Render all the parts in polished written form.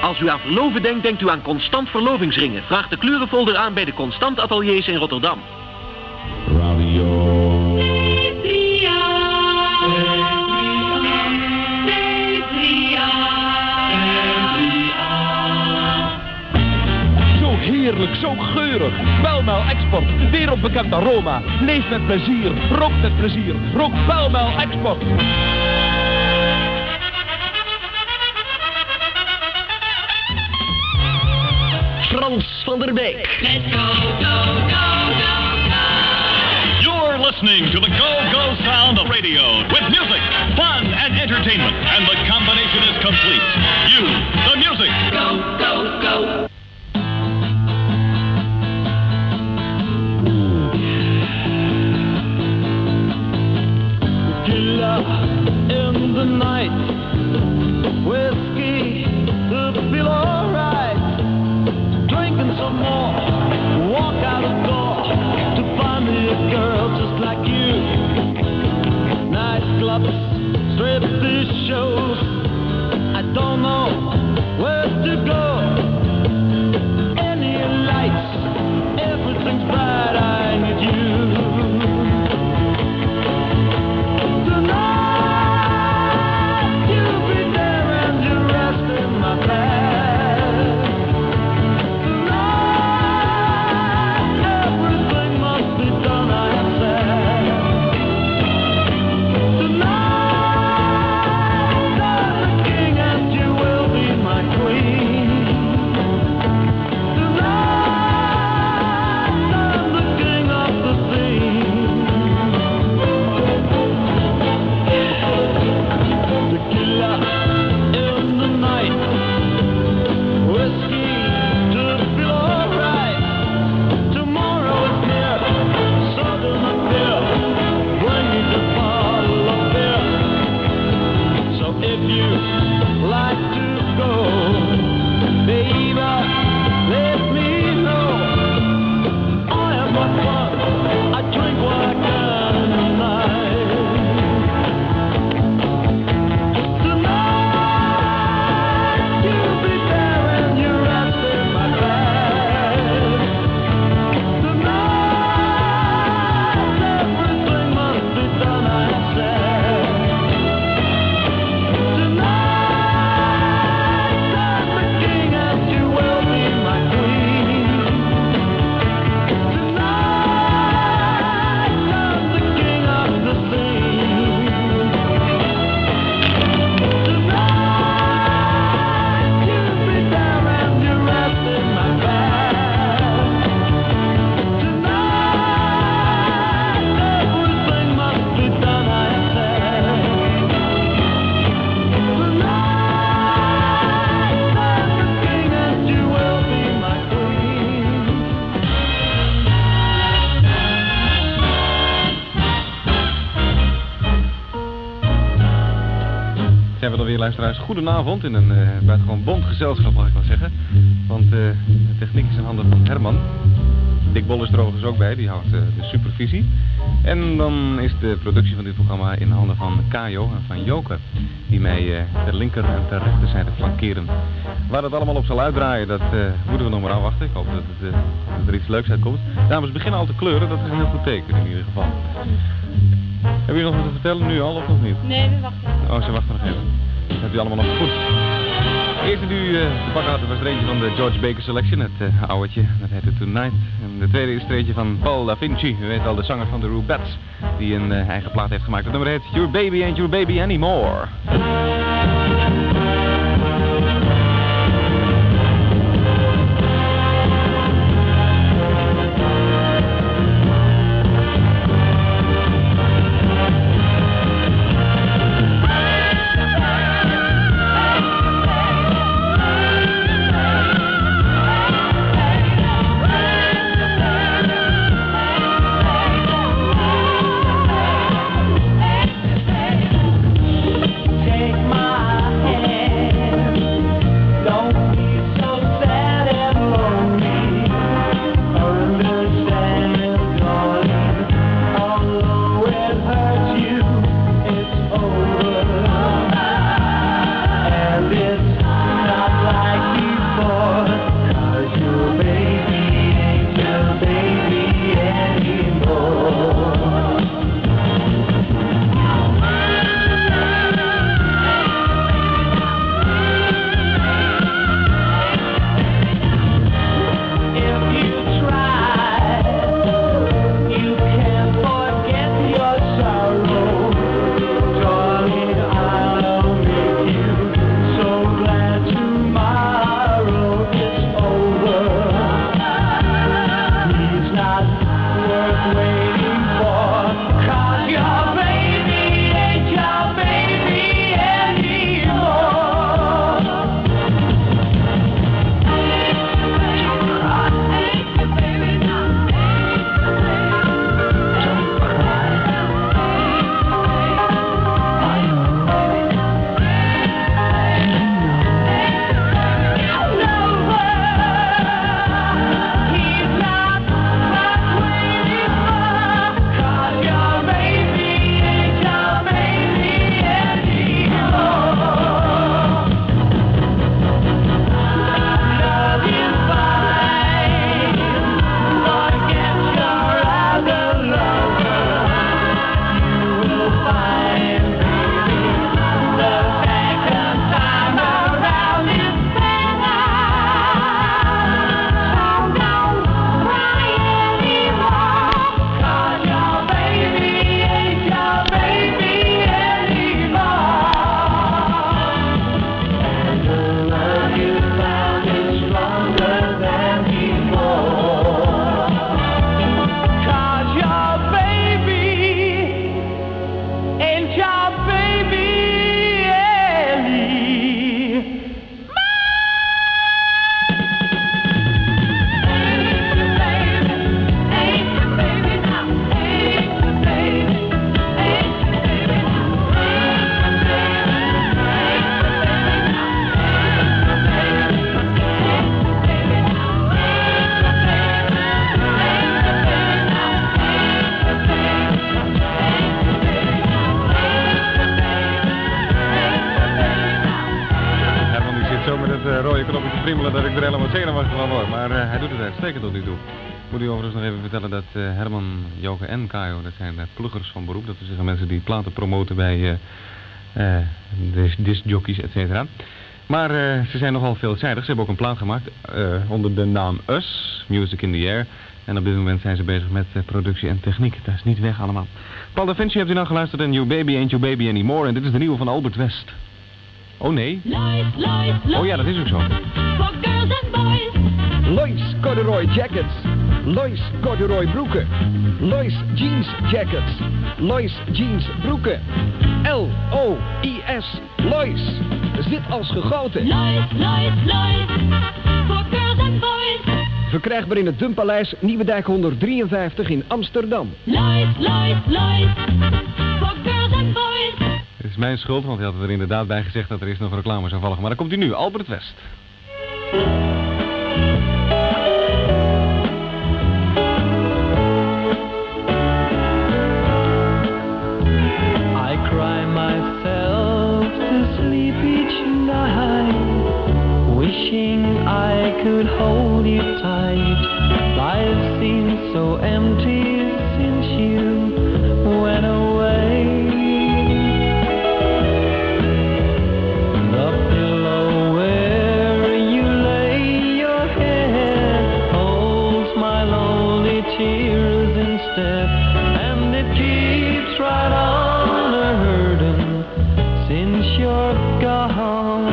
Als u aan verloven denkt, denkt u aan Constant verlovingsringen. Vraag de kleurenfolder aan bij de Constant ateliers in Rotterdam. Radio. Zo heerlijk, zo geurig. Pijl-Mel Export, wereldbekend aroma. Leef met plezier, rook met plezier. Rook Pijl-Mel Export. Frans van der Beek. Let's go, go, go, go, go. You're listening to the Go-Go sound of radio with music, fun, and entertainment. And the combination is complete. You, the music. Go, go, go. Tequila in the night. Whiskey to feel alright. Drinking some more, walk out the door to find me a girl just like you. Nightclubs, striptease shows, I don't know where to go. Any lights, everything's bright, I need you. Tonight, you'll be there and you rest in my bed. Luisteraars, goedenavond in een buitengewoon bont gezelschap, mag ik wel zeggen. Want de techniek is in handen van Herman. Dick Bol is er overigens ook bij, die houdt de supervisie. En dan is de productie van dit programma in handen van Kajo en van Joke, die mij ter linker en ter rechterzijde flankeren. Waar dat allemaal op zal uitdraaien, dat moeten we nog maar afwachten. Ik hoop dat er iets leuks uitkomt. Dames beginnen al te kleuren, dat is een heel goed teken in ieder geval. Hebben jullie nog wat te vertellen nu al of nog niet? Nee, we wachten. Oh, ze wachten nog even. Dat heb je allemaal nog goed. Eerst nu te pakken had was er eentje van de George Baker Selection, het ouwtje, dat heette Tonight. En de tweede is er eentje van Paul Da Vinci, u weet al, de zanger van de Rubettes, die een eigen plaat heeft gemaakt. Het nummer heet Your Baby Ain't Your Baby Anymore. Take my rode knopje te friemelen dat ik er helemaal zenuwachtig van word. Maar hij doet het uitstekend tot nu toe. Moet u overigens nog even vertellen dat Herman, Joke en Kajo, dat zijn pluggers van beroep. Dat wil zeggen mensen die platen promoten bij discjockeys, et cetera. Maar ze zijn nogal veelzijdig. Ze hebben ook een plaat gemaakt onder de naam Us, Music in the Air. En op dit moment zijn ze bezig met productie en techniek. Dat is niet weg allemaal. Paul da Vinci hebt u nou geluisterd en You Baby Ain't Your Baby Anymore. En dit is de nieuwe van Albert West. Oh nee. Oh ja, dat is ook zo. For girls and boys. Lois corduroy jackets. Lois corduroy broeken. Lois jeans jackets. Lois jeans broeken. L-O-I-S. Lois. Zit als gegoten. Lois. For girls and boys. Verkrijgbaar in het Dumpaleis Nieuwedijk 153 in Amsterdam. Lois. For girls and boys. Het is mijn schuld, want hij had er inderdaad bij gezegd dat er eerst nog reclame zou volgen. Maar dan komt hij nu, Albert West. I cry myself to sleep each night, wishing I could hold you tight. Life seems so empty since you went away. The pillow where you lay your head holds my lonely tears instead, and it keeps right on hurting since you're gone.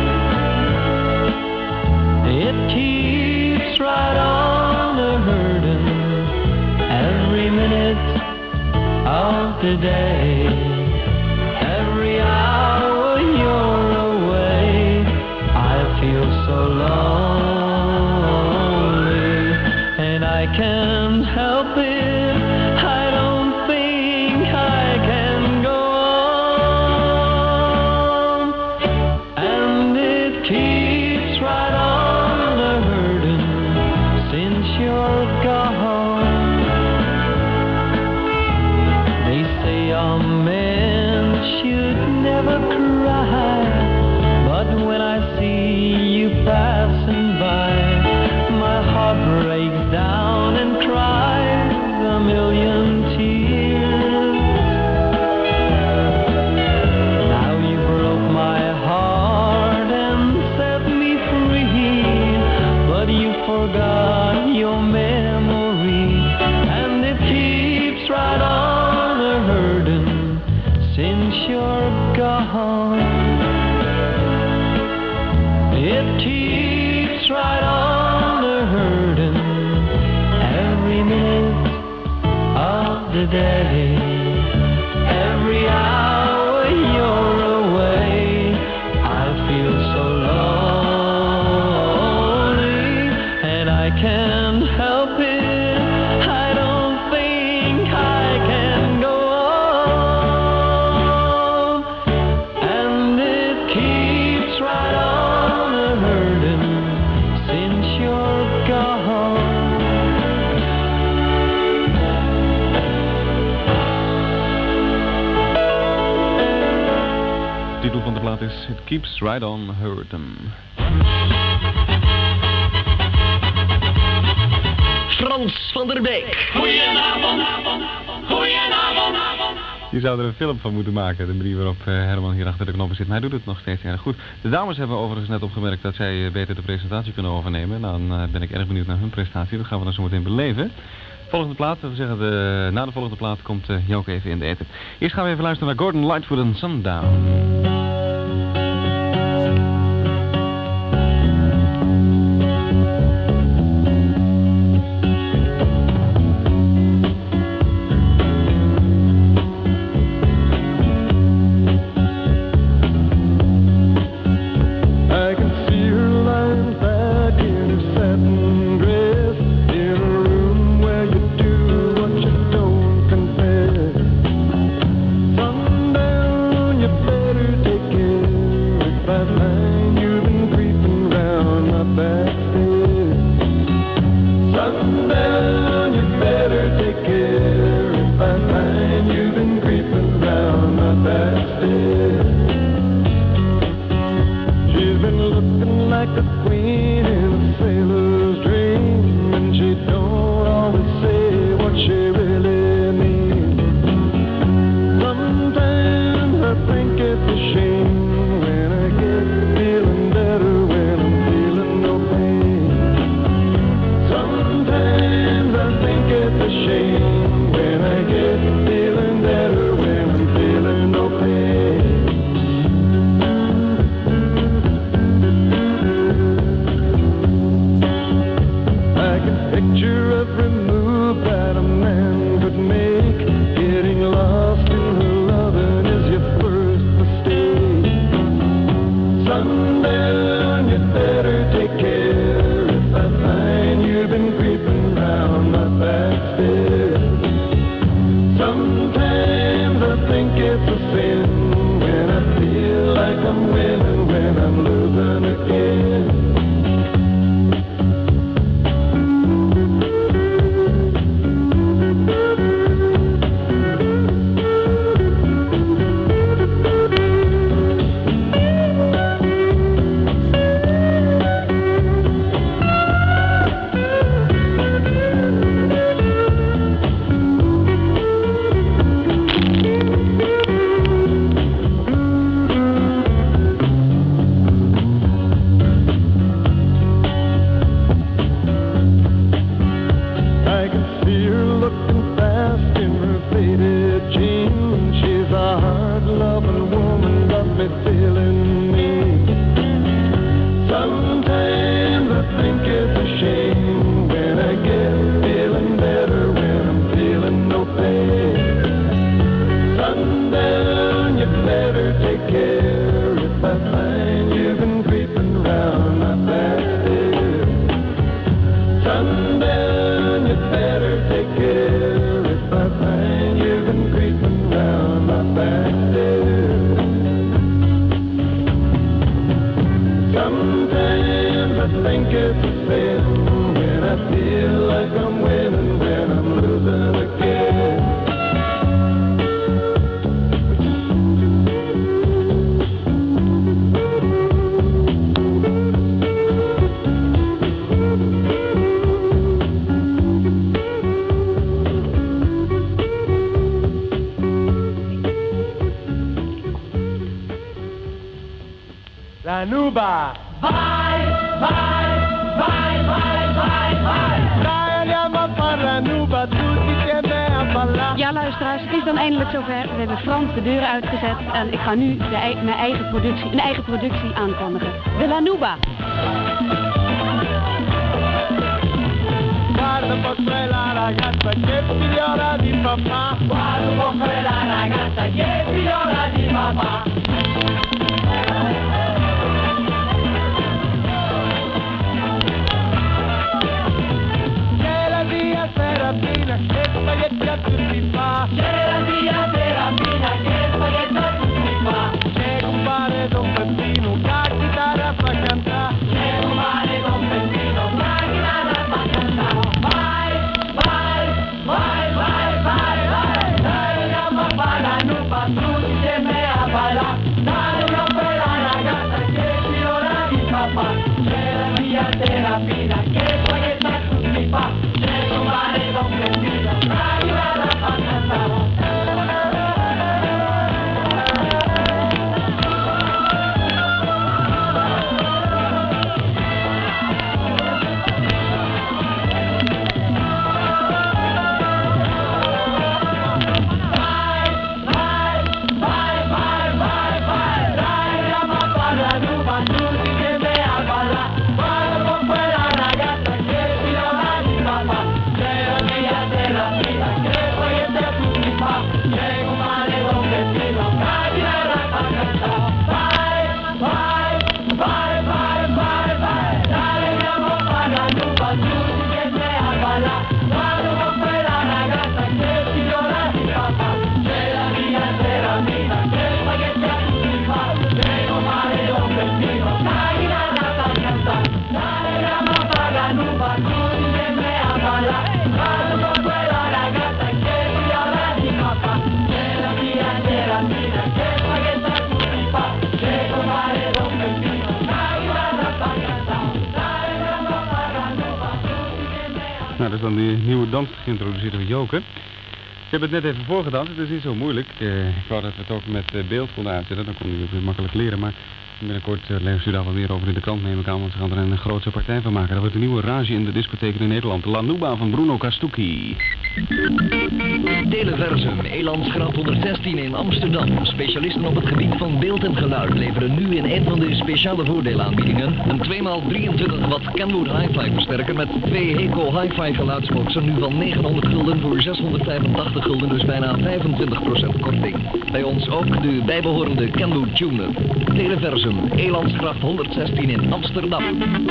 It keeps right on hurting every minute of the day, every hour you're away. I feel so lonely, and I can't help it. I don't think I can go on, and it keeps right on hurting since you're gone. They say a man should never cry, but when I see you passing by, my heart breaks down and cries a million tears. Now you broke my heart and set me free, but you forgot your memory, and it keeps right on hurting since you're gone. It keeps right on hurting every minute of the day, every hour you're away. I feel so lonely, and I can't help it. I don't think I can go on, and it keeps right on hurting since you're gone. De titel van de plaat is It Keeps Right On Hurtin'. Frans van der Beek. Goedenavond. Je zou er een film van moeten maken, de manier waarop Herman hier achter de knoppen zit. Maar hij doet het nog steeds erg goed. De dames hebben overigens net opgemerkt dat zij beter de presentatie kunnen overnemen. Dan ben ik erg benieuwd naar hun prestatie. Dat gaan we dan zo meteen beleven. Volgende plaat, we zeggen na de volgende plaat komt Joke even in de eten. Eerst gaan we even luisteren naar Gordon Lightfoot en Sundown. Sundown, you better a queen in a sailor's dream, and she don't always say what she really means. Sometimes I think it's a shame when I get feeling better when I'm feeling no pain. Sometimes I think it's a shame when I get feeling better when I'm feeling no pain. I can picture every move that a man could make. Getting lost in her loving is your first mistake. Sundown, you better take care if I find you've been creeping round my back stairs. Sometimes I think it's a sin when I feel like I'm winning when I'm losing again. I can see her looking fast in her faded jeans. She's a hard-loving woman, got me feeling mean. Sometimes I think it's a shame when I get feeling better when I'm feeling no pain. Sundown, you better take care if I find you've been creeping round my back stairs. Sundown, you better take care if I find you've been creeping round my back stairs. Sometimes I think it's a sin when I feel like I'm winning when I'm losing again. La Nuba. Vai, vai, vai, vai, vai, vai. Dai, andiamo a fare la Nuba, tutti insieme a ballare. Ja, luisteraars, het is dan eindelijk zover. We hebben Frans de deur uitgezet en ik ga nu mijn eigen productie aankondigen. De La Nuba. Guarda un po' quella ragazza che figliora di papà. Guarda un po' quella ragazza che figliora di papà. C'è la zia Serafina che spaghetti a tutti fa. C'è la zia Serafina che spaghetti a tutti fa. C'è compare Don Peppino che a chitarra fa cantare. C'è compare Don Peppino che a chitarra fa cantare. Vai, vai, vai, vai, vai, vai. Dai, andiamo a fare la Nuba, tutti insieme a ballare. Dai, una bella ragazza che fiora di papà. C'è la zia Serafina che spaghetti a tutti fa. C'è compare Don Peppino che a chitarra fa cantare. Guarda con quella ragazza che fiora di papà. C'è la mia terapia Nou, dat is dan die nieuwe dans geïntroduceerd door Joke. Ik heb het net even voorgedanst, het is niet zo moeilijk. Ik wou dat we het ook met beeld konden uitzetten, dan kon je het weer makkelijk leren. Maar binnenkort leest u daar wat meer over in de krant, neem ik aan, want ze gaan er een grootse partij van maken. Dat wordt de nieuwe rage in de discotheken in Nederland. La Nuba van Bruno Castucchi. Televersum, Elandsgracht 116 in Amsterdam. Specialisten op het gebied van beeld en geluid leveren nu in een van de speciale voordeelaanbiedingen een 2x23 watt Kenwood Hi-Fi versterker met 2 Heco Hi-Fi geluidsboxen nu van 900 gulden voor 685 gulden, dus bijna 25% korting. Bij ons ook de bijbehorende Kenwood tuner. Televersum, Elandsgracht 116 in Amsterdam.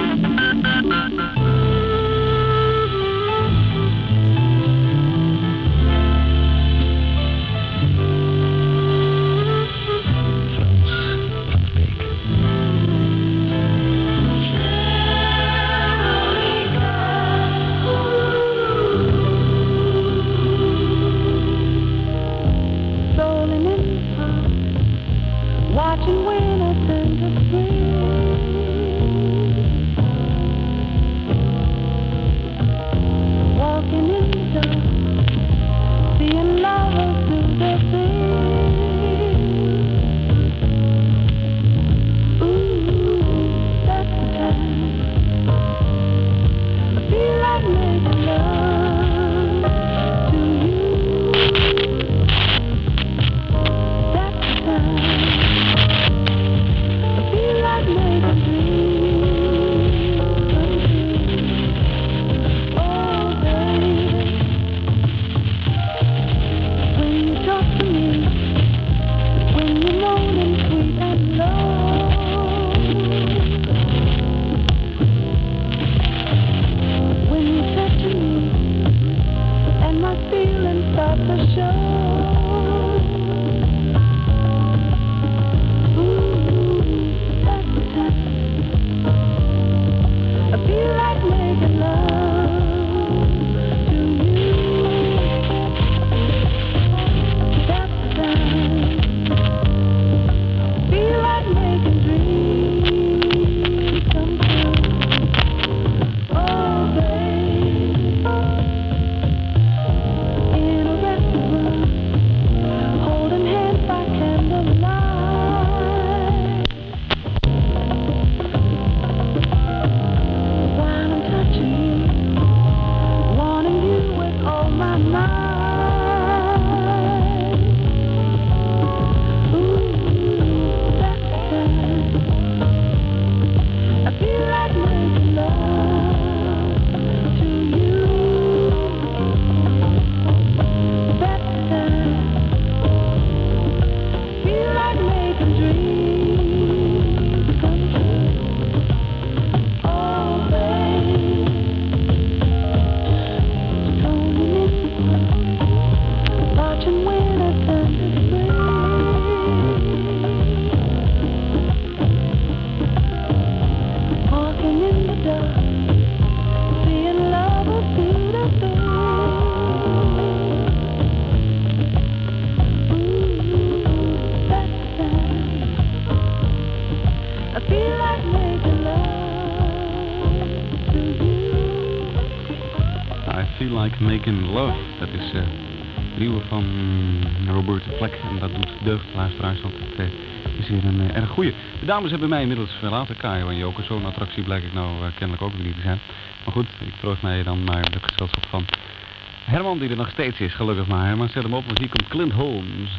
Making Love, dat is de nieuwe van Robert Fleck en dat doet deugd, luisteraars, want het is hier een erg goeie. De dames hebben mij inmiddels verlaten, Kajo en Joke, zo'n attractie blijkt ik nou kennelijk ook weer niet te zijn. Maar goed, ik troost mij dan maar het gezelschap van Herman die er nog steeds is, gelukkig maar. Herman, zet hem op, want hier komt Clint Holmes.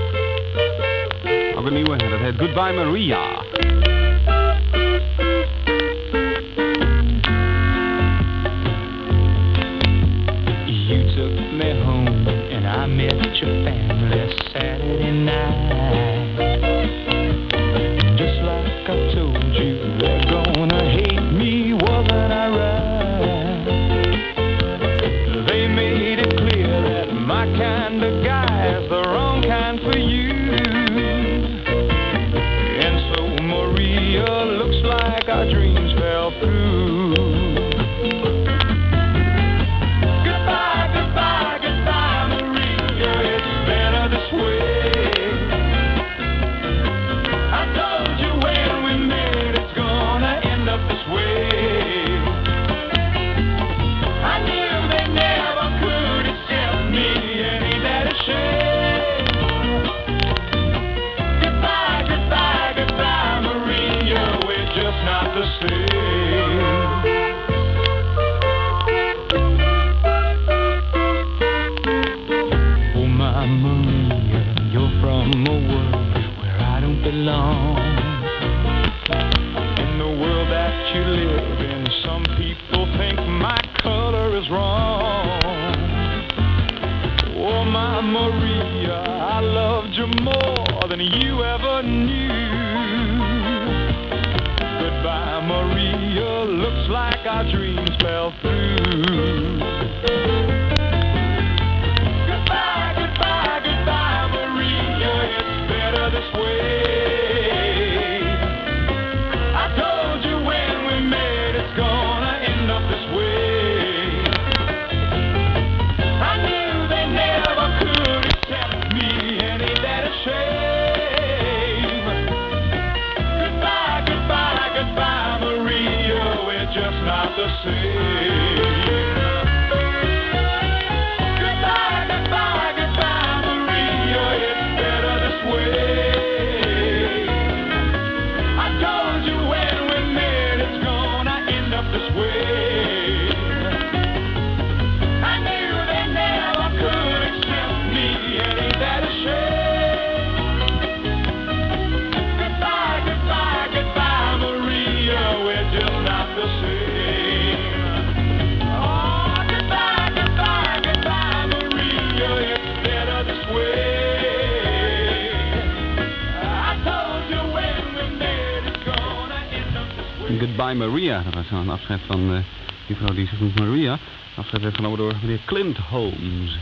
Ook een nieuwe, en dat heet Goodbye Maria. I met your family Saturday night. Just like I told you, they're gonna hate me, wasn't I right? They made it clear that my kind of guy is the wrong kind for you. And so Maria like our dreams fell through. Goodbye, goodbye, goodbye, Maria, it's better this way. I told you when we met it's gonna end up this way. I knew they never could accept me, and ain't that a shame? Goodbye, goodbye, goodbye, Maria, we're just not the same. Goodbye, goodbye, goodbye, Maria, it's better this way. I told you when we met it's gonna end up this way. I knew they never could accept me, and ain't that a shame? Goodbye, goodbye, goodbye, Maria, we're just not the same. Oh, goodbye, goodbye, goodbye, Maria, it's better this way. I told you when we met it's gonna end up this way. Goodbye Maria, dat was een afscheid van die vrouw die zich noemt Maria. Afscheid werd genomen door meneer Clint Holmes.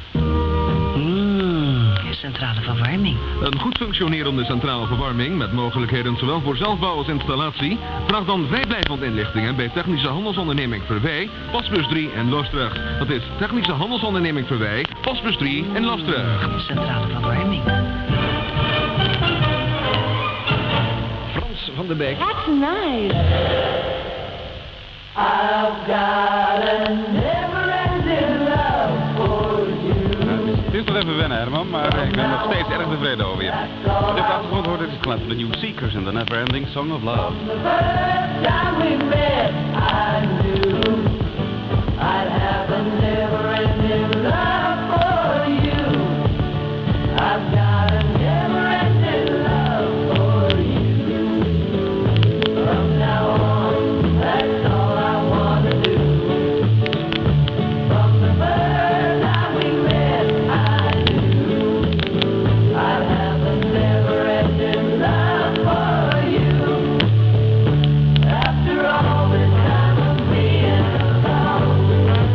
Centrale verwarming. Een goed functionerende centrale verwarming met mogelijkheden zowel voor zelfbouw als installatie. Vraag dan vrijblijvend inlichtingen bij Technische Handelsonderneming Verwij, Pasbus 3 in Loosdrecht. Dat is Technische Handelsonderneming Verwij, Pasbus 3 in Loosdrecht. Centrale verwarming. Frans van der Beek. That's nice. I've got a never-ending love for you. Het is nog even wennen, Herman, maar ik ben nog steeds erg tevreden over je. Wat je op de achtergrond hoort, dit is het geluid van de New Seekers en The Never Ending Song of Love. The first time we met, I knew I'd have a never-ending love for you. I've got a never-ending love for you. From now on, that's all I want to do. From the first time we met, I knew I'd have a never-ending love for you. After all this time of being alone,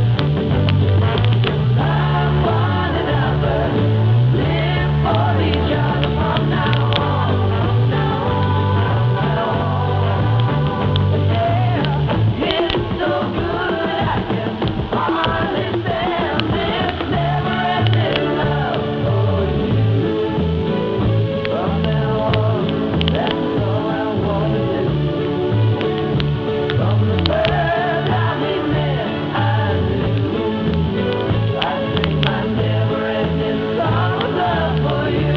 love one another, live for each other from now on, from now on, from now on. Yeah, it's so good I can hardly stand this never-ending love for you. From now on, that's all I want to do. From the first time we met, I knew I'd sing my never-ending song of love for you.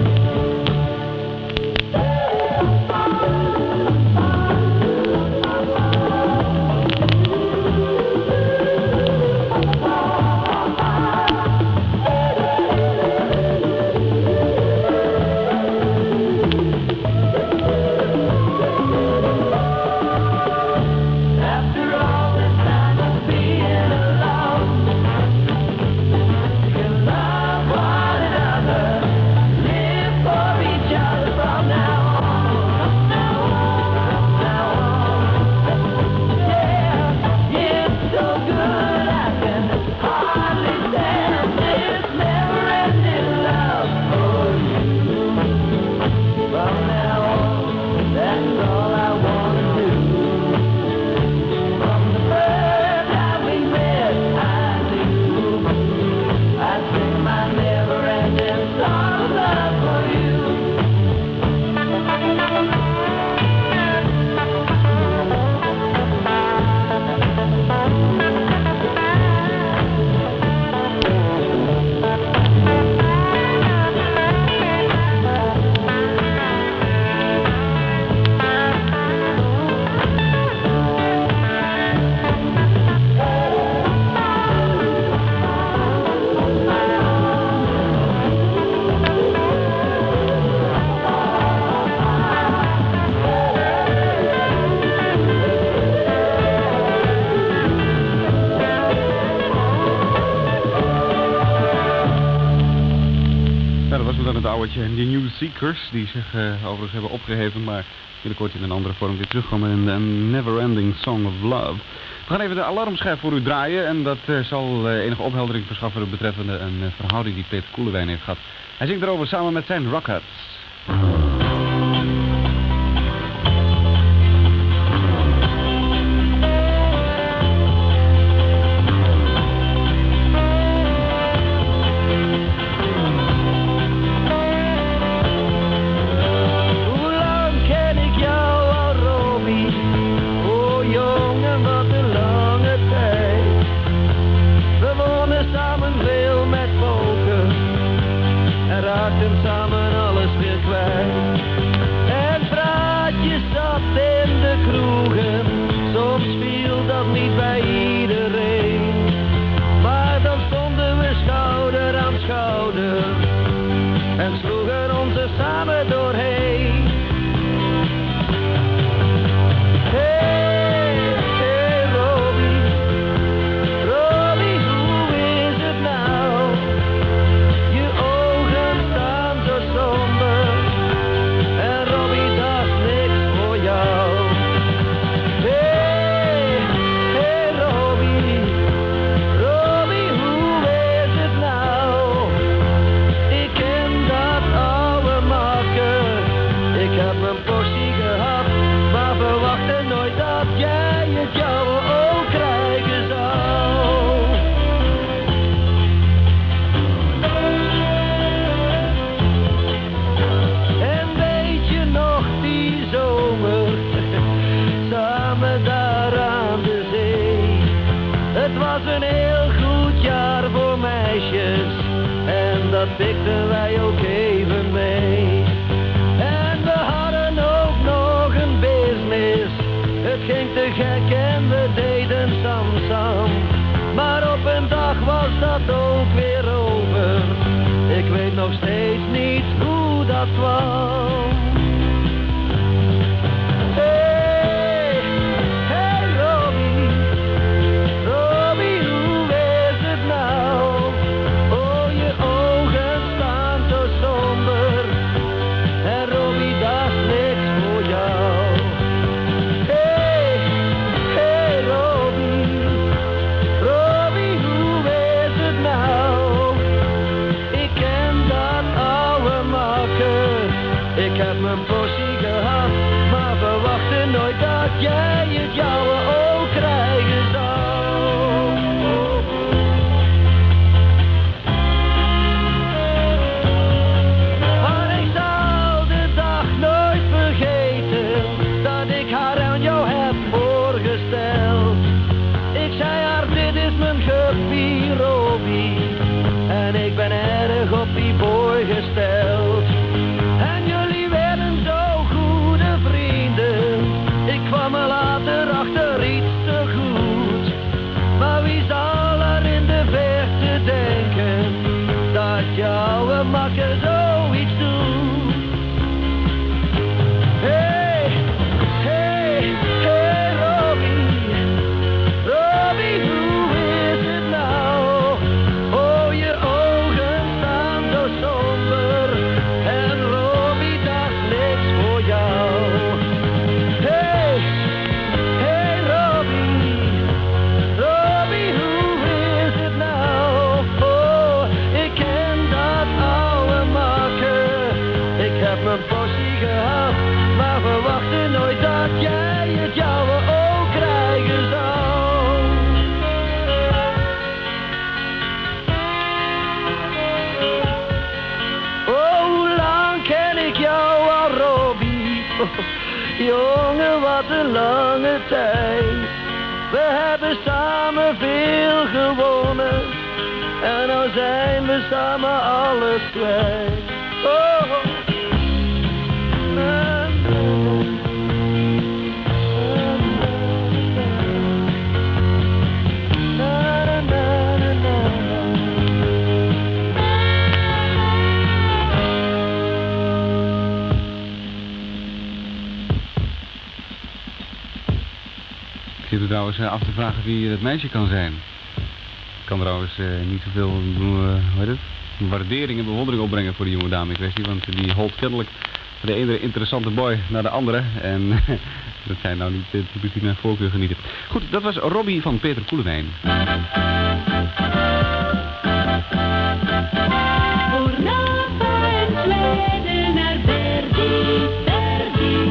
After all this time of being alone, you love one another, live for each other from now on, from now on, from now on. Yeah, it's so good I can hardly stand this never-ending love for you. From now on, that's all I want to do. From the first time we met, I knew I'd sing my never-ending song of love for you. Ja, dat was dan het ouwtje. En die New Seekers, die zich overigens hebben opgeheven, maar binnenkort in een andere vorm weer terugkomen in de Never Ending Song of Love. We gaan even de alarmschijf voor u draaien en dat zal enige opheldering verschaffen betreffende een verhouding die Peter Koelewijn heeft gehad. Hij zingt erover samen met zijn Rockheads. Pikten wij ook even mee. En we hadden ook nog een business. Het ging te gek en we deden sam-sam. Maar op een dag was dat ook weer over. Ik weet nog steeds niet hoe dat kwam. Jij het jouwe ook krijgen zou. Maar ik zal de dag nooit vergeten dat ik haar aan jou heb voorgesteld. Ik zei haar, dit is mijn guppy Robbie. En ik ben erg op die boy gesteld. En jullie werden zo goede vrienden. Ik kwam er later achter iets te goed. Maar wie zal er in de verte denken dat jouw makker zoiets doet? Hey, hey, hey Robbie. Robbie, hoe is het nou? Oh, je ogen staan zo somber. En Robbie, dat is niks voor jou. Nooit dat jij het jouwe ook krijgen zou. Oh, hoe lang ken ik jou al, Robbie? Oh, jongen, wat een lange tijd. We hebben samen veel gewonnen. En nou zijn we samen alles kwijt. Oh, Ik zit er trouwens af te vragen wie het meisje kan zijn. Ik kan trouwens niet zoveel waardering en bewondering opbrengen voor die jonge dame in kwestie, want die holt kennelijk van de ene interessante boy naar de andere. En dat zijn nou niet de types die naar voorkeur genieten. Goed, dat was Robbie van Peter Koelewijn. Voor Napa en Zweden naar Verdi, Verdi.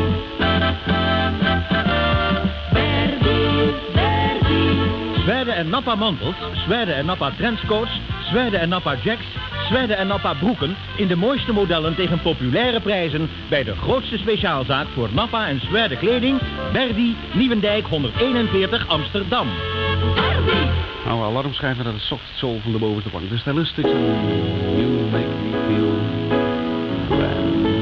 Verdi, Verdi. Zweden en Nappa mantels, Zweden en Nappa trenchcoats, Zweden en Nappa jacks, Zweden en Nappa broeken in de mooiste modellen tegen populaire prijzen bij de grootste speciaalzaak voor Nappa en Zweden kleding, Verdi, Nieuwendijk 141 Amsterdam. Oude alarmschijven naar de soft soul van de bovenste plank. De Stylistics en You Make Me Feel Brand New.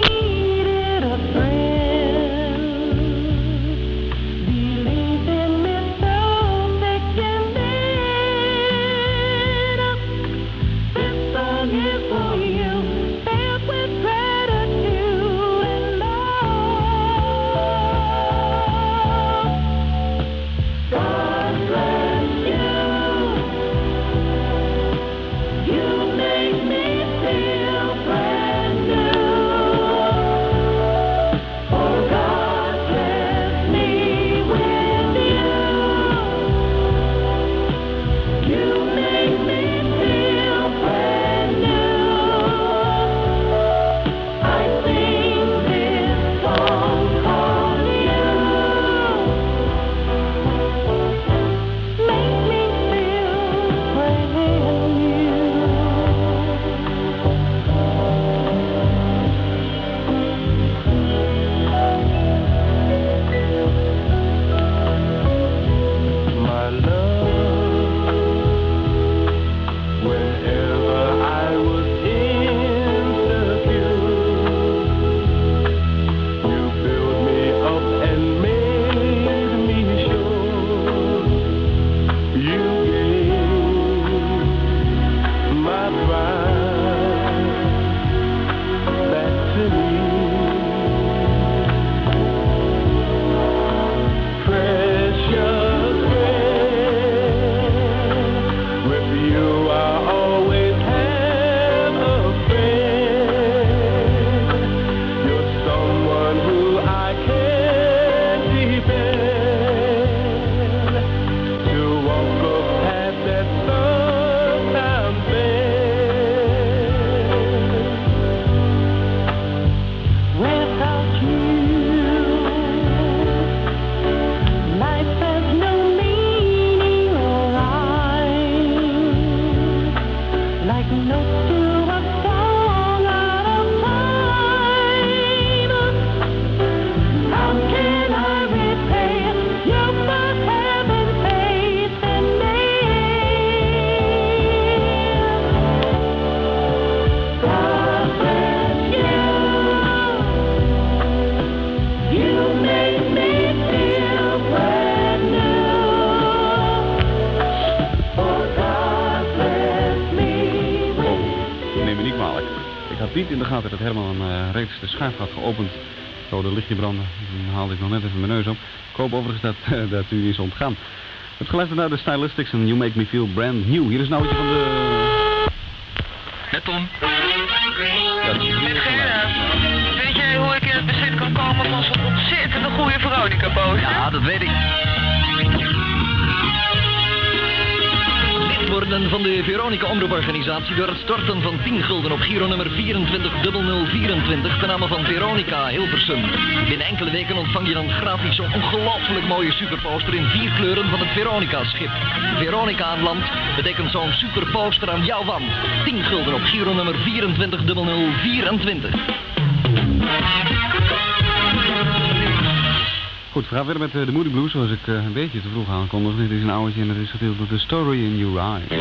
Believe in me. niet in de gaten dat Herman reeds de schuif had geopend. Zo, de lichtje branden. Dan haalde ik nog net even mijn neus op. Ik hoop overigens dat u is ontgaan. Het geluisterd naar de Stylistics en You Make Me Feel Brand New. Hier is nou iets van de... Met Tom. Met Gerard. Weet jij hoe ik in het bezit kan komen van zo'n ontzettende goede Veronica-poster? Ja, dat weet ik. Lid worden van de Veronica Omroeporganisatie door het storten van 10 gulden op Giro-nummer 240024 ten name van Veronica Hilversum. Binnen enkele weken ontvang je dan gratis zo'n ongelooflijk mooie superposter in 4 kleuren van het Veronica-schip. Veronica aan land betekent zo'n superposter aan jouw wand. 10 gulden op Giro-nummer 240024. Goed, we gaan verder met de Moody Blues, zoals ik een beetje te vroeg aankondigde. Dit is een ouwtje en dat is gedeeld door The Story in Your Eyes.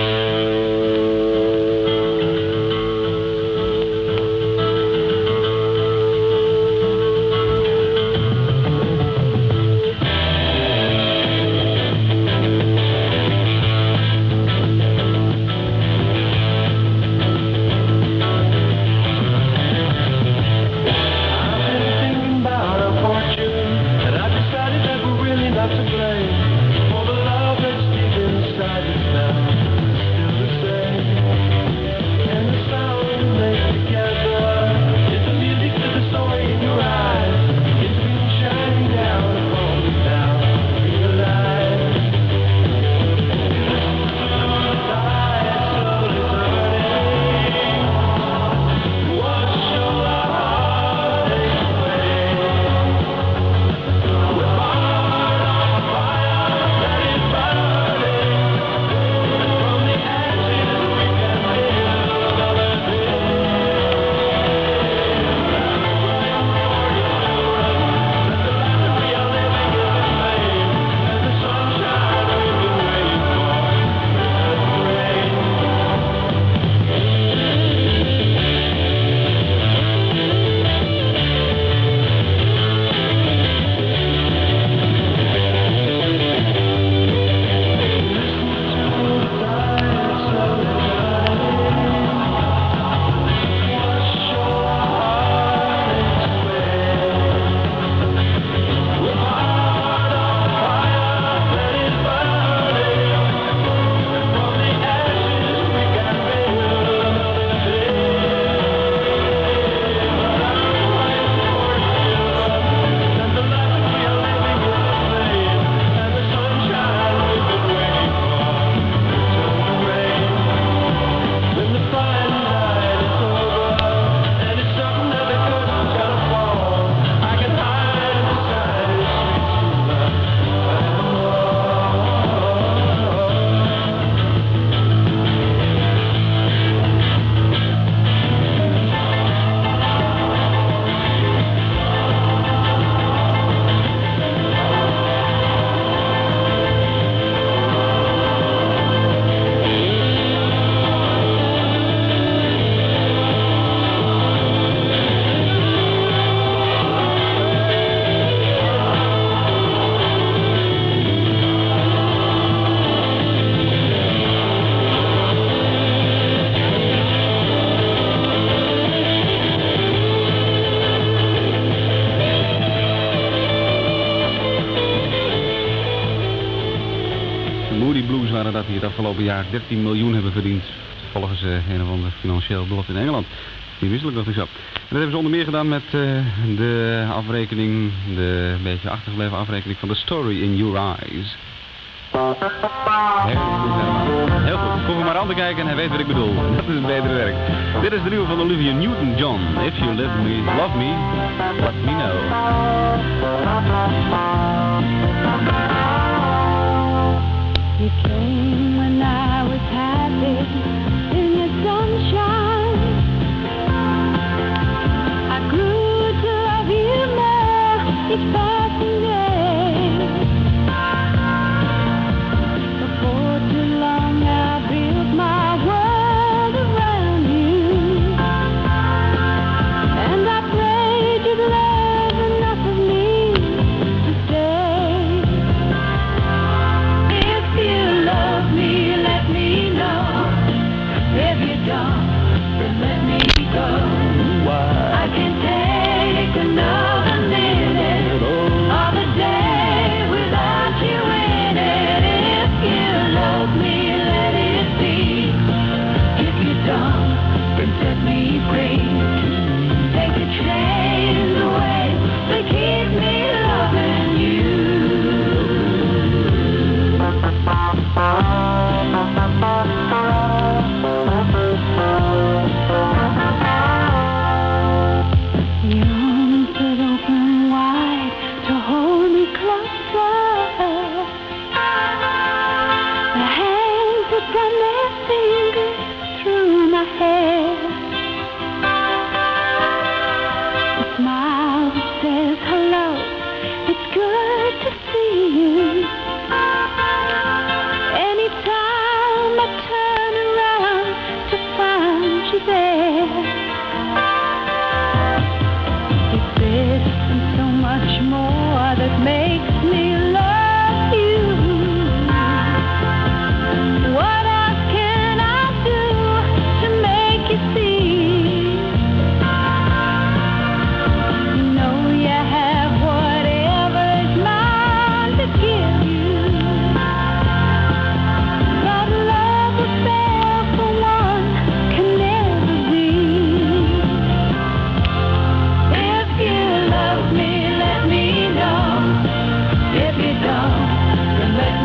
Dat die het afgelopen jaar 13 miljoen hebben verdiend. Volgens een of ander financieel blad in Engeland. Die wisselijk dat is zo. En dat hebben ze onder meer gedaan met de afrekening, de een beetje achtergebleven afrekening van The Story in Your Eyes. Heel goed, kom er maar aan te kijken en hij weet wat ik bedoel. Dat is het betere werk. Dit is de nieuwe van Olivia Newton-John. If you love me, let me know. You came when I was happy in your sunshine. I grew to love you more each passing day. Before too long I built my world around you, and I prayed you'd love enough of me to stay.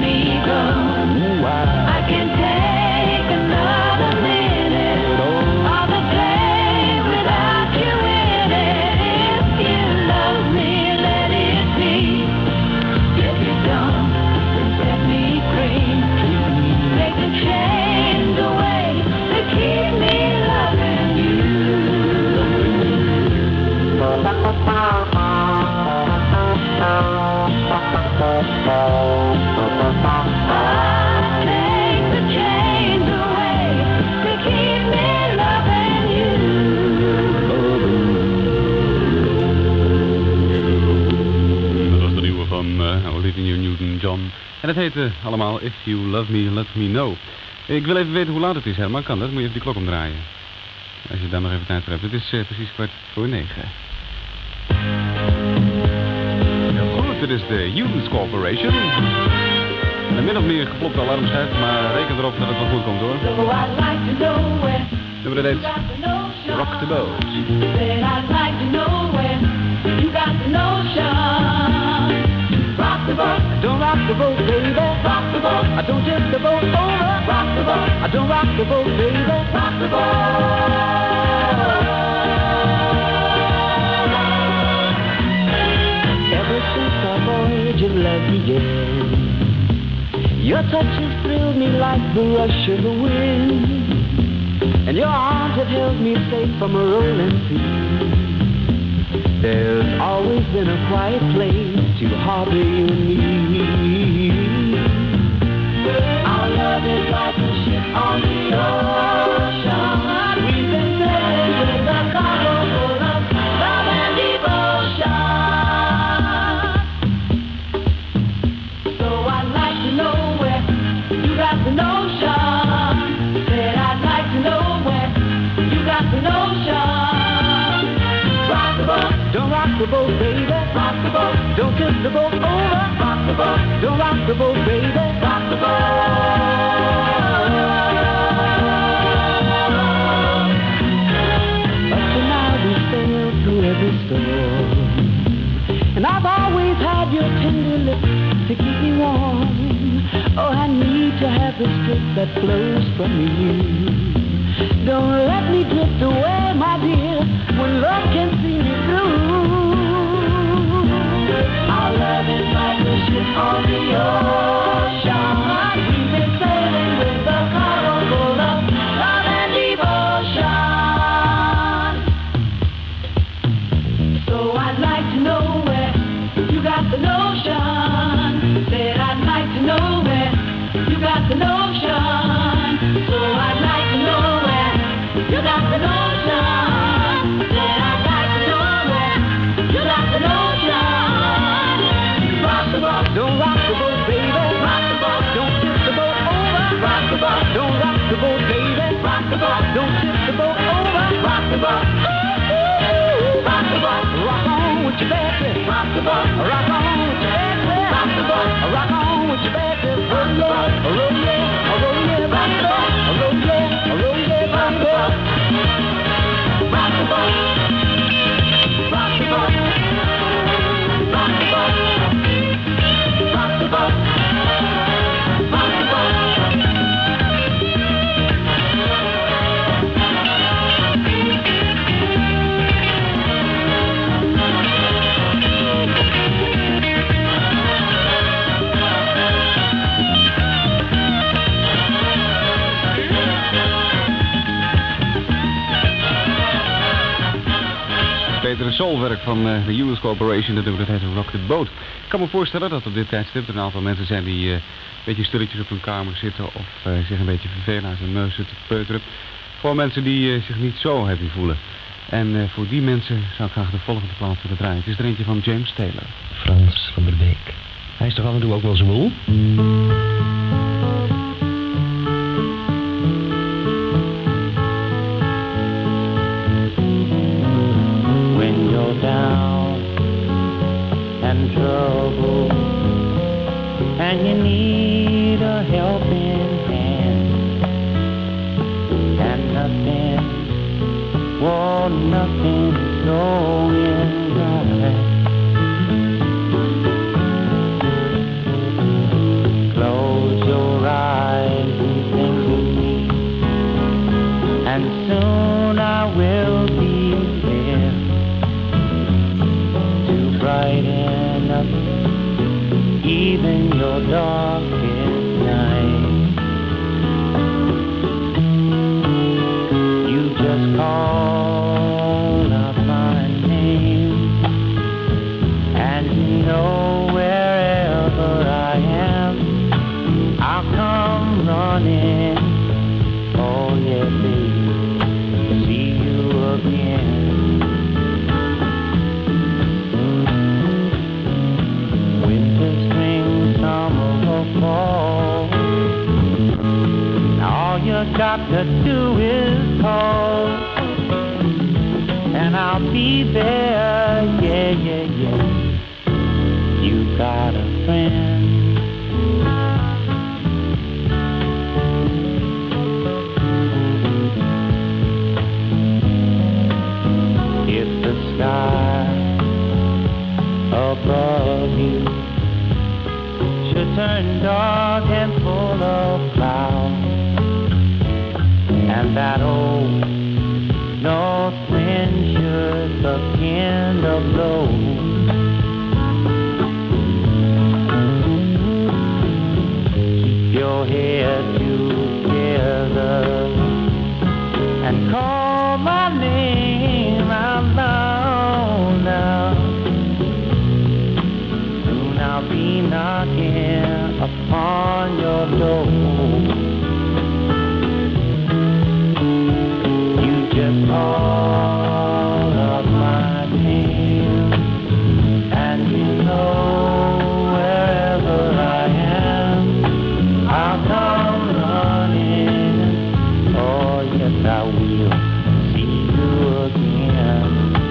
me go. I can take another minute of the day without you in it. If you love me, let it be. If you don't, then set me free. Take the chains away to keep me loving you. Take the chains away to keep me loving you. Dat was de nieuwe van Olivia Newton-John. En dat heette allemaal If You Love Me, Let Me Know. Ik wil even weten hoe laat het is, Herman. Kan dat? Moet je even die klok omdraaien. Als je daar nog even tijd voor hebt. Het is precies 8:45. Goed, dit is de Hughes Corporation. Een min of meer geplopte alarmschijf, maar reken erop dat het wel goed komt hoor. Nummer dat heet Rock the Boat. Don't rock the boat, baby. Rock the boat. I don't tip the boat over. Rock the boat. I don't rock the boat, baby. Rock the boat. Ever since our voyage of love began, your touch has thrilled me like the rush of the wind, and your arms have held me safe from a rolling sea. There's always been a quiet place to harbor you and me. Our love is like a ship on the ocean. We've been sailing with a cargo full of love and devotion. So I'd like to know where you got the notion. Said I'd like to know where you got the notion. Rock the boat. Don't rock the boat, baby. Rock the boat. Don't tip the boat over. Rock the boat. Don't rock the boat, baby. Rock the boat. Up to now we sailed through every storm, and I've always had your tender lips to keep me warm. Oh, I need to have the strength that flows from you. Don't let me drift away, my dear, when love can see me through. Our love is like a ship on the ocean. We've been sailing with a cargo full of love and devotion. So I'd like to know where you got the notion. Said I'd like to know where you got the notion. So I'd like to know where you got the notion. Said I'd like to know where you got the notion. Rock the boat. Don't rock the boat, baby. Rock the boat. Don't tip the boat over. Rock the boat. Don't rock the boat, baby. Rock the boat. Don't tip the boat over. Rock the boat. Rock the boat. Rock on with your baby. Rock the boat. Rock on with your baby. Rock the boat. Rock on with your baby. Rock the boat. Roll yeah, roll yeah, rock the boat. Roll yeah, roll yeah, rock the boat. Rock the boat. Rock the boat. Rock the boat. Rock the boat. Rock the boat. Betere soulwerk van de Hughes Corporation, natuurlijk, dat heet Rock the Boat. Ik kan me voorstellen dat op dit tijdstip er een aantal mensen zijn die een beetje stilletjes op hun kamer zitten of zich een beetje vervelen aan zijn neus zitten peuteren. Gewoon mensen die zich niet zo happy voelen. En voor die mensen zou ik graag de volgende plaat willen draaien. Het is er eentje van James Taylor. Frans van der Beek. Hij is toch af en toe ook wel zwoel? When you're down and trouble and you need a helping hand and nothing, well, nothing's going right. Close to do is call, and I'll be there, yeah, yeah, yeah. You got a friend. If the sky above you should turn dark and full of clouds, and that old north wind should begin to blow, keep your head together and call my name out loud now. Soon I'll be knocking upon your door. You just call up my name, and you know wherever I am, I'll come running. Oh yes, I will see you again.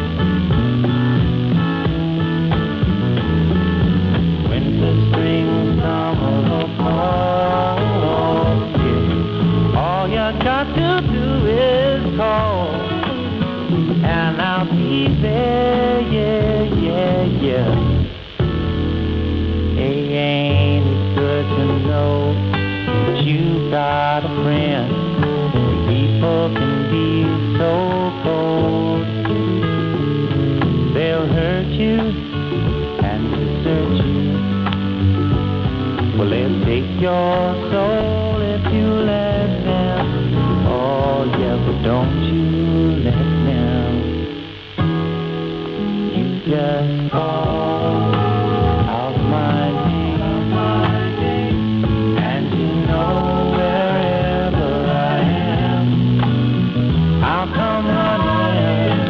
Winter, spring, summer, or fall, yeah. All you got to do is call, and I'll be there, yeah, yeah, yeah. Hey, ain't it good to know that you got a friend? People can be so cold. They'll hurt you and desert you. Well, they'll take your soul if you let them. Oh, yeah, but don't you let them. You just call out my name, and you know wherever I am, I'll come running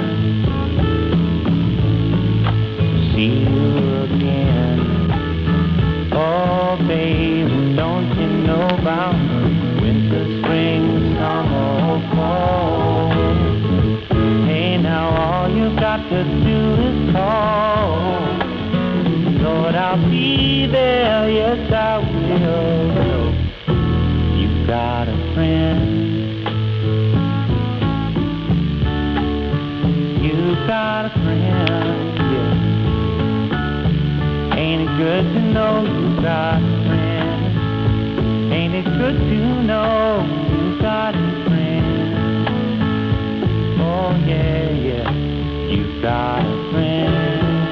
to see you again. Oh, baby, don't you know about winter, spring, summer, or fall? Hey, now all you got to do is call. Lord, I'll be there, yes, I will. You got a friend. You got a friend, yeah. Ain't it good to know you got a friend? Ain't it good to know you got a friend? Oh yeah, yeah, you got a friend.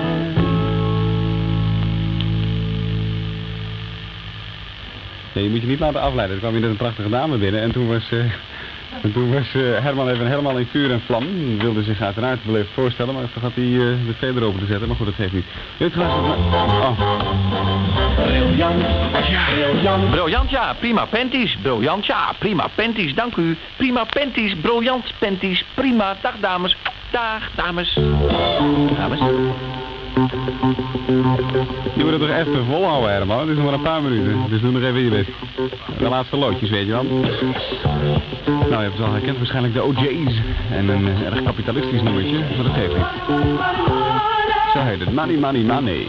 Ja, je moet je niet laten afleiden. Er kwam hier net een prachtige dame binnen en toen was Herman even helemaal in vuur en vlam. Hij wilde zich uiteraard beleefd voorstellen, maar toen had hij de veder open te zetten. Maar goed, dat geeft niet. Je hebt geluisterd naar... Oh. Briljant, ja, briljant. Briljant, ja, prima panties. Briljant, ja, prima panties, dank u. Prima panties, briljant panties, prima. Dag dames, dag dames. Dames. Je moet het toch even volhouden, Herman. Het is nog maar een paar minuten. Dus doe nog even je best. De laatste loodjes, weet je wel. Nou, je hebt het al herkend, waarschijnlijk de OJ's. En een erg kapitalistisch nummertje, maar dat geeft niet. Zo heet het. Money, money, money.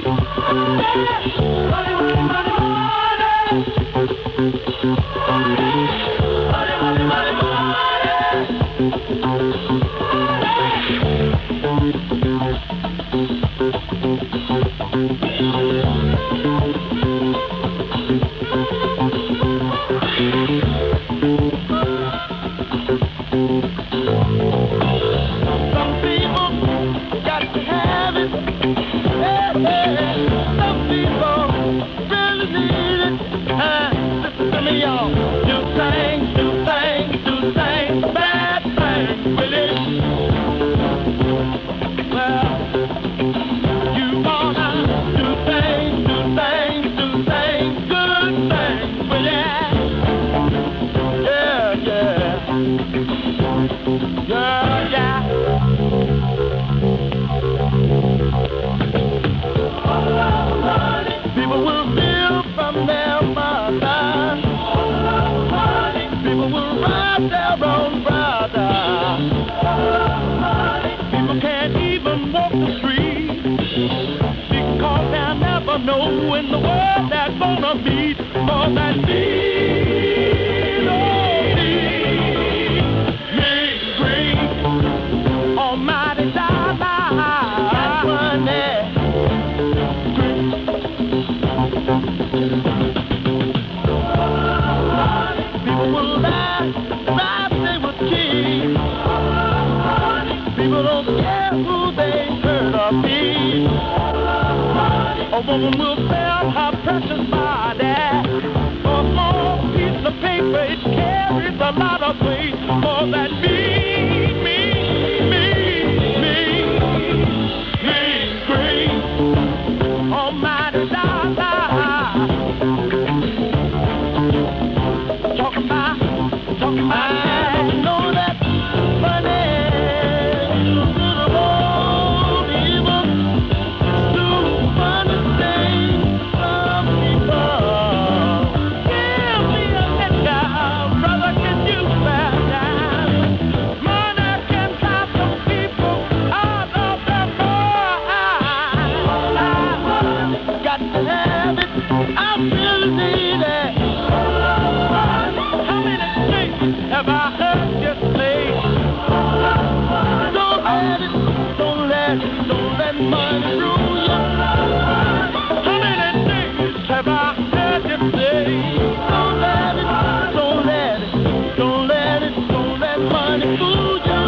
Some people really need it. Listen to me, y'all. their own brother. People can't even walk the street because they'll never know in the world they're gonna meet. For that need, oh need, make great, almighty God, got money. People will laugh, they will cheat. People don't care who they heard or be. A woman will sell her precious body for a small piece of paper. It carries a lot of weight. For that me, great, almighty God. Talking about, I know that money. Have I heard you say? Don't let money rule you. How many days have I heard you say? Don't let money fool you.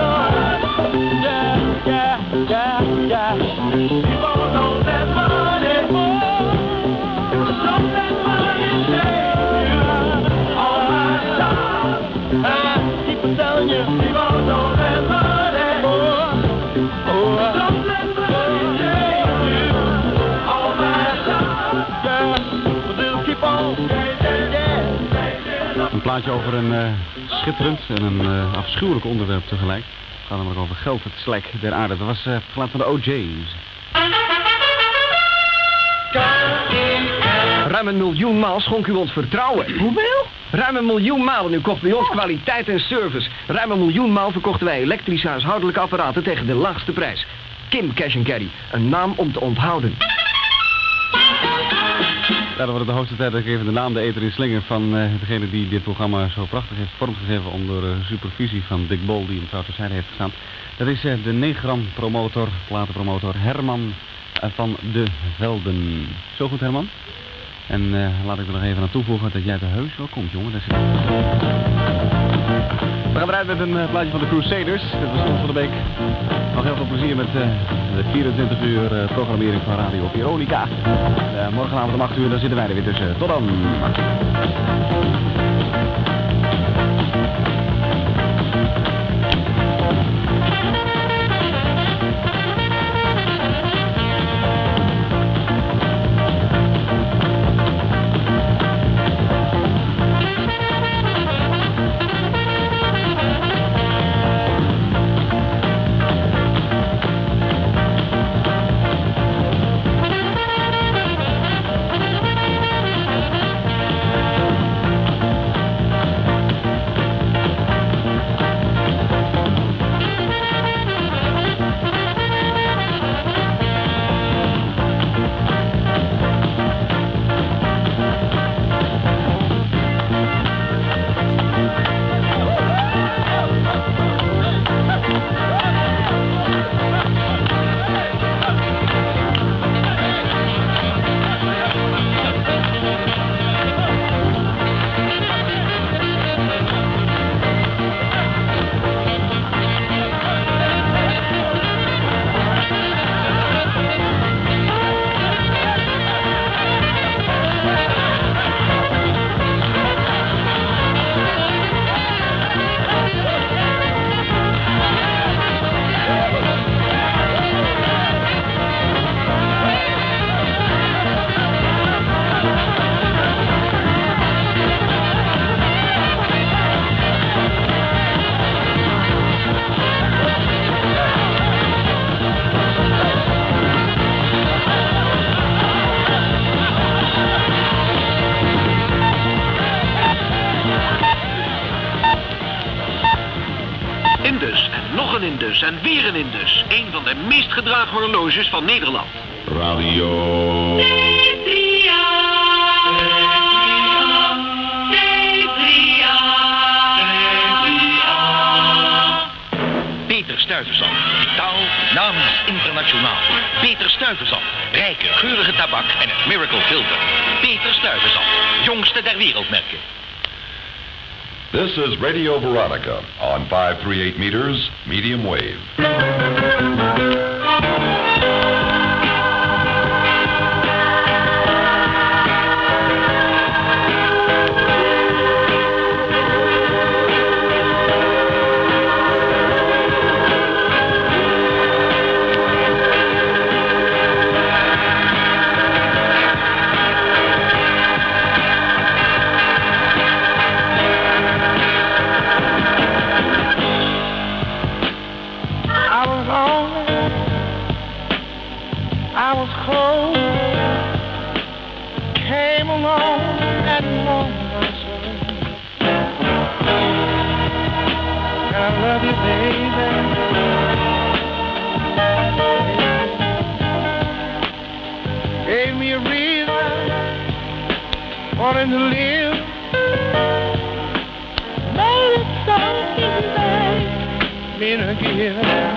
Yeah. People don't let money fool. Don't let money save you. All my time. I keep telling you, people don't let money don't let money save you. All my time. Yeah, but they'll keep on. Een plaatje over een schitterend en een afschuwelijk onderwerp tegelijk. Het gaat namelijk over geld, het slijk der aarde. Dat was het geluid van de OJ's. Ruim 1 miljoen maal schonk u ons vertrouwen. Hoeveel? Ruim 1 miljoen maal en u kocht bij ons kwaliteit en service. Ruim 1 miljoen maal verkochten wij elektrische huishoudelijke apparaten tegen de laagste prijs. Kim Cash & Carry, een naam om te onthouden. Ja, dan wordt het de hoogste tijd dat ik even de naam de eter in slinger van degene die dit programma zo prachtig heeft vormgegeven onder supervisie van Dick Bol, die hem trouw terzijde heeft gestaan. Dat is de Negram promotor, platenpromotor Herman van de Velden. Zo goed, Herman? En laat ik er nog even aan toevoegen dat jij er heus wel komt, jongen. Dat is... We gaan eruit met een plaatje van de Crusaders. Dit was Ons van de Beek. Nog heel veel plezier met de 24 uur programmering van Radio Veronica. Morgenavond om 8 uur, dan zitten wij er weer tussen. Tot dan! Indus en weer een Indus. Een van de meest gedragen horloges van Nederland. Radio. Peter Stuyvesant. Vitaal, dynamisch, internationaal. Peter Stuyvesant. Rijke, geurige tabak en het Miracle Filter. Peter Stuyvesant. Jongste der wereldmerken. This is Radio Veronica on 538 meters, medium wave. wanting to live. Made it so easy, mean again.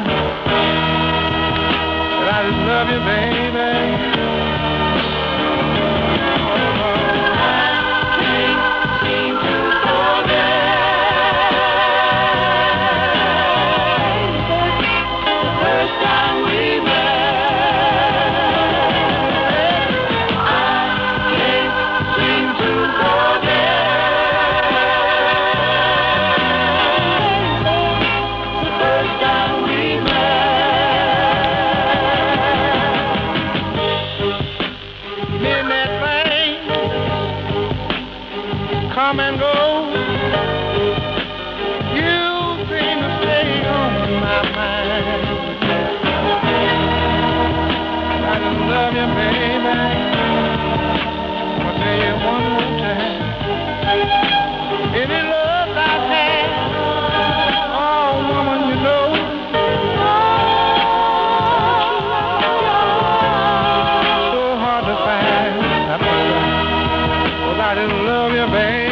But I just love you, baby. Come and go. You seem to stay on my mind. I just love you, baby. I'll tell you one more time. Any love I've had, oh woman, you know. So hard to find. I just love you, baby.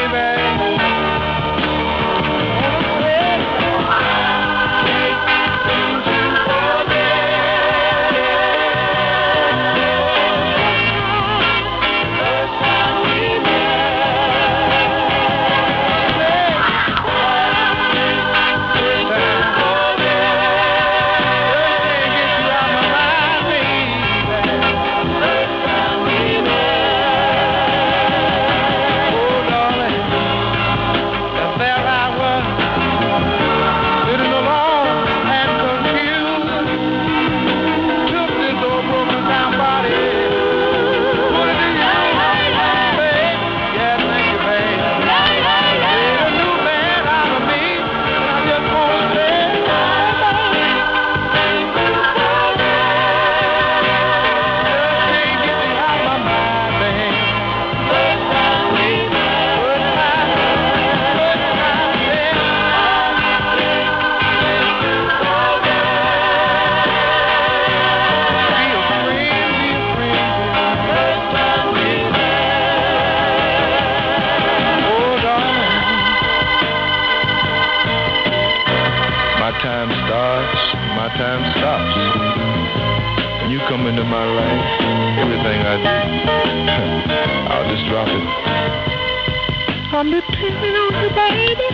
My time stops. When you come into my life, everything I do, I'll just drop it. I'm depending on you, baby.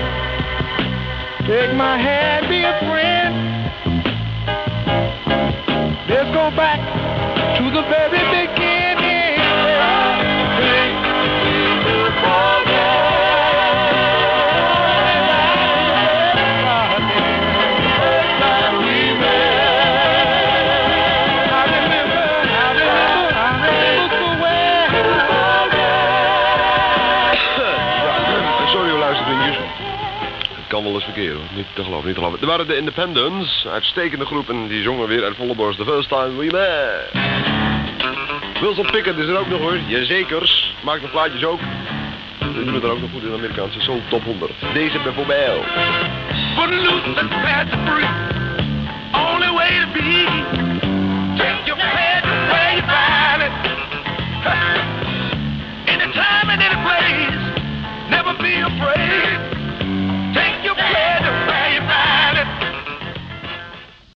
Take my hand, be a friend. Let's go back to the very beginning. Kan wel eens verkeerd hoor. Niet te geloven, niet te geloven. Er waren de Independents, uitstekende groep en die zongen weer uit volle borst. The first time we met. Wilson Pickett is er ook nog hoor. Jezekers. Maakt de plaatjes ook. Die doen er ook nog goed in de Amerikaanse Soul Top 100. Deze bijvoorbeeld. foot loose and glad to free.